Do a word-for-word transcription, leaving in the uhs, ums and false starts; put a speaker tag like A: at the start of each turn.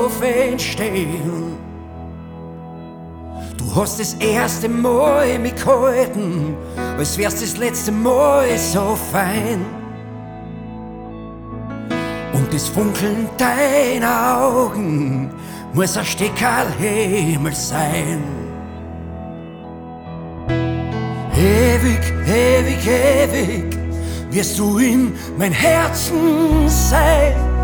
A: auf entstehen. Du hast das erste Mal mich gehalten, als wär's das letzte Mal so fein. Und das Funkeln deiner Augen muss ein Steckerl-Himmel sein. Ewig, ewig, ewig wirst du in mein Herzen sein.